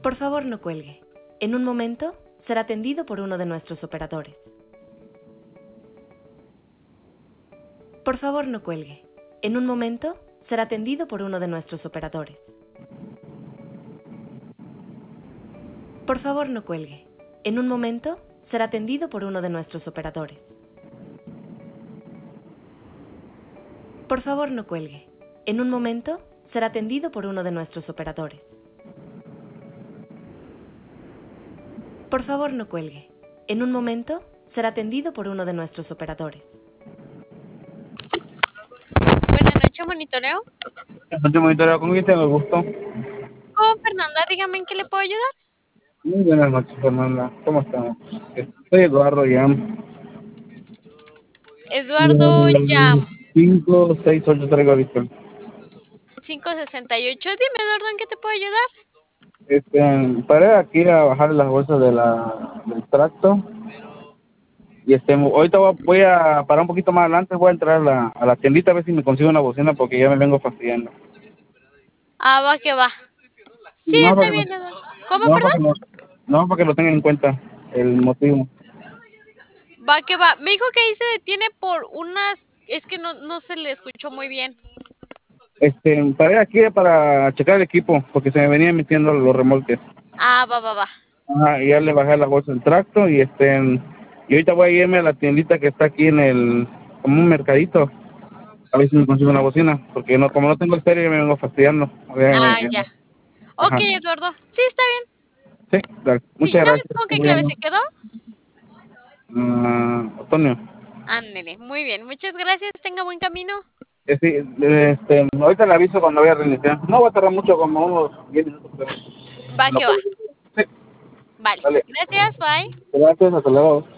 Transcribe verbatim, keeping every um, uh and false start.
Por favor, no cuelgue. En un momento, será atendido por uno de nuestros operadores. Por favor, no cuelgue. En un momento, será atendido por uno de nuestros operadores. Por favor, no cuelgue. En un momento, será atendido por uno de nuestros operadores. Por favor, no cuelgue. En un momento, será atendido por uno de nuestros operadores. Por favor, no cuelgue. En un momento, será atendido por uno de nuestros operadores. Buenas noches, monitoreo. Noche monitoreo, ¿con quién tengo el gusto? Con Fernanda, dígame en qué le puedo ayudar. Muy buenas noches, Fernanda. ¿Cómo estamos? Soy Eduardo Yam. Eduardo Yam. cinco seis ocho traigo ahorita. quinientos sesenta y ocho. Dime, Eduardo, ¿en qué te puedo ayudar? Este, paré aquí a bajar las bolsas de la, del tracto. Y este, ahorita voy a, voy a parar un poquito más adelante, voy a entrar a la, a la tiendita a ver si me consigo una bocina porque ya me vengo fastidiando. Ah, va que va. Sí, No, está para que bien, no, Eduardo. ¿Cómo, no, para que perdón? no, no, para que lo tengan en cuenta, el motivo. Va que va. Me dijo que ahí se detiene por unas... Es que no, no se le escuchó muy bien. Este, paré aquí para checar el equipo porque se me venían metiendo los remolques. Ah, va, va, va. Ajá, y ya le bajé la bolsa del tracto y este y ahorita voy a irme a la tiendita que está aquí en el como un mercadito a ver si me consigo una bocina porque no como no tengo el serio me vengo fastidiando. Ah, Eh, ya. Ok, Ajá, Eduardo. Sí, está bien. sí, dale. Sí, Muchas ¿sabes gracias. con qué Muy clave amable. se quedó? Ah, Antonio, Ándele. Muy bien. Muchas gracias. Tenga buen camino. eh, sí, este, ahorita le aviso cuando voy a reiniciar. No va a tardar mucho, como unos diez minutos. Pero Va no que va. puedo. Sí, Vale. dale. Gracias. Bye. Gracias, hasta luego.